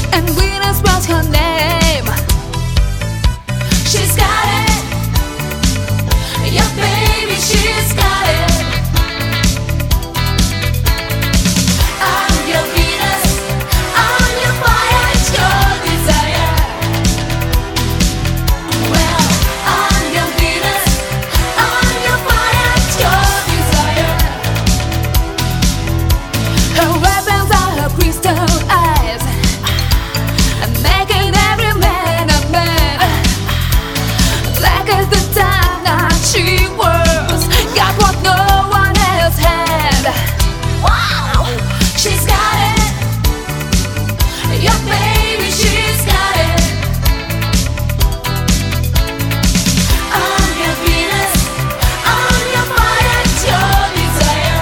and Venus was her name. She's got it, yeah baby, she's got it. I'm your Venus, I'm your fire, it's your desire. Well, I'm your Venus, I'm your fire, it's your desire. Her weapons are her crystal eyes, making every man a man. Black as the time that she was, got what no one else had. Wow, she's got it, yeah baby, she's got it. I'm your Venus, I'm your fire, it's your desire.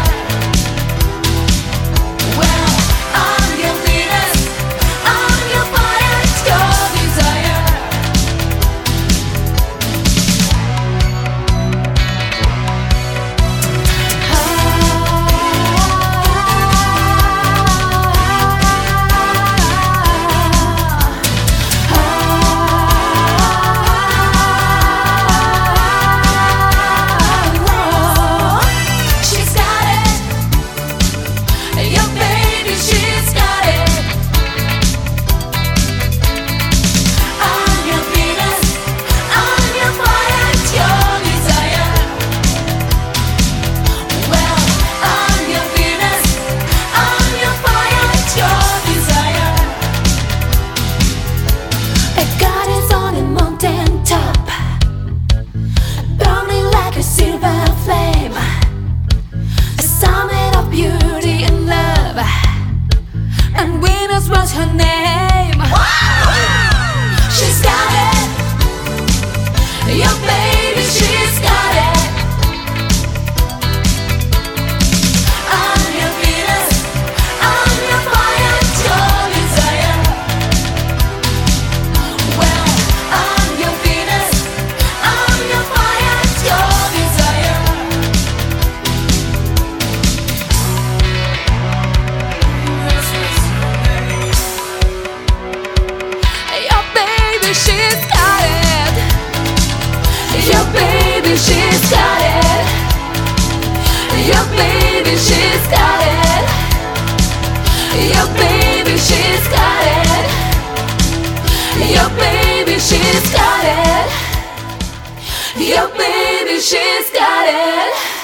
Well, I'm your Venus, I'm your fire, it's your desire. She's got it, yeah baby, she's got it. I'm your Venus, I'm your fire, it's your desire. Well, I'm your Venus, I'm your fire, it's your desire. A goddess on a mountain top, burning like a silver flame, a summit of beauty and love, and Venus was her name. She's got it, yeah baby, she's got it. I'm your Venus, I'm your fire, it's your desire. Well, I'm your Venus, I'm your fire, it's your desire. Your baby, she's got it. Your baby, she's got it. Your baby, she's got it. Your baby, she's got it. Your baby, she's got it. Your baby, she's got it.